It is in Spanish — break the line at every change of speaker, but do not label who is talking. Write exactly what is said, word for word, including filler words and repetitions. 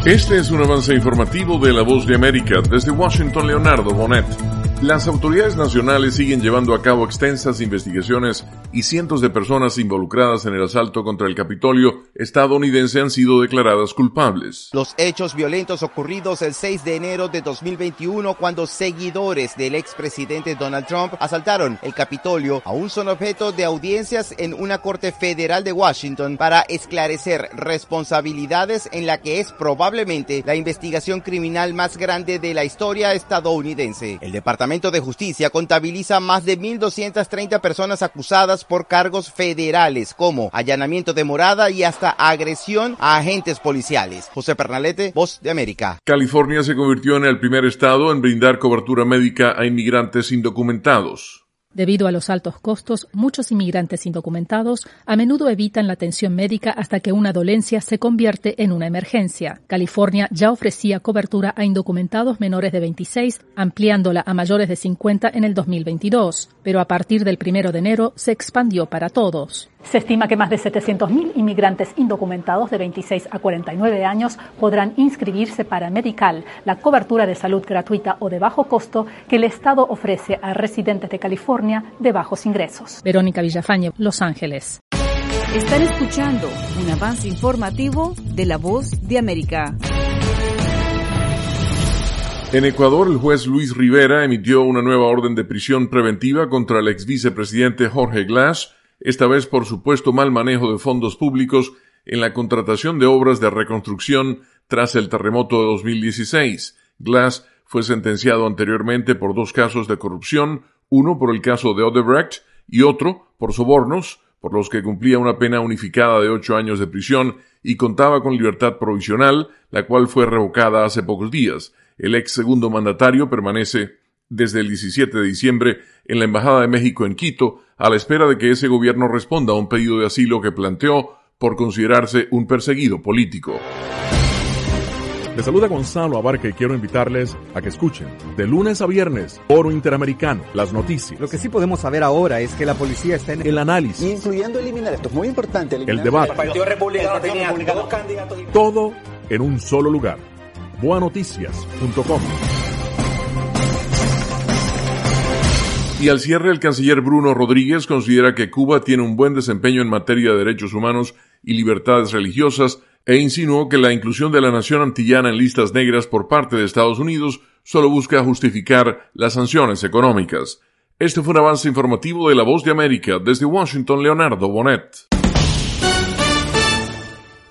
Este es un avance informativo de La Voz de América. Desde Washington, Leonardo Bonet. Las autoridades nacionales siguen llevando a cabo extensas investigaciones y cientos de personas involucradas en el asalto contra el Capitolio estadounidense han sido declaradas culpables.
Los hechos violentos ocurridos el seis de enero de dos mil veintiuno, cuando seguidores del expresidente Donald Trump asaltaron el Capitolio, aún son objeto de audiencias en una corte federal de Washington para esclarecer responsabilidades en la que es probablemente la investigación criminal más grande de la historia estadounidense. El Departamento de Justicia contabiliza más de mil doscientas treinta personas acusadas por cargos federales como allanamiento de morada y hasta agresión a agentes policiales. José Pernalete, Voz de América.
California se convirtió en el primer estado en brindar cobertura médica a inmigrantes indocumentados.
Debido a los altos costos, muchos inmigrantes indocumentados a menudo evitan la atención médica hasta que una dolencia se convierte en una emergencia. California ya ofrecía cobertura a indocumentados menores de veintiséis, ampliándola a mayores de cincuenta en el dos mil veintidós, pero a partir del primero de enero se expandió para todos.
Se estima que más de setecientos mil inmigrantes indocumentados de veintiséis a cuarenta y nueve años podrán inscribirse para Medical, la cobertura de salud gratuita o de bajo costo que el Estado ofrece a residentes de California de bajos ingresos.
Verónica Villafañe, Los Ángeles.
Están escuchando un avance informativo de La Voz de América.
En Ecuador, el juez Luis Rivera emitió una nueva orden de prisión preventiva contra el ex vicepresidente Jorge Glass, esta vez por supuesto mal manejo de fondos públicos en la contratación de obras de reconstrucción tras el terremoto de dos mil dieciséis. Glass fue sentenciado anteriormente por dos casos de corrupción, uno por el caso de Odebrecht y otro por sobornos, por los que cumplía una pena unificada de ocho años de prisión y contaba con libertad provisional, la cual fue revocada hace pocos días. El ex segundo mandatario permanece desde el diecisiete de diciembre en la Embajada de México en Quito, a la espera de que ese gobierno responda a un pedido de asilo que planteó por considerarse un perseguido político.
Les saluda Gonzalo Abarca y quiero invitarles a que escuchen de lunes a viernes Foro Interamericano, las noticias.
Lo que sí podemos saber ahora es que la policía está en
el análisis,
incluyendo eliminar, esto es muy importante, eliminar
el debate,
el Partido Republicano tenía dos candidatos,
todo en un solo lugar. boa noticias punto com.
Y al cierre, el canciller Bruno Rodríguez considera que Cuba tiene un buen desempeño en materia de derechos humanos y libertades religiosas e insinuó que la inclusión de la nación antillana en listas negras por parte de Estados Unidos solo busca justificar las sanciones económicas. Este fue un avance informativo de La Voz de América. Desde Washington, Leonardo Bonet.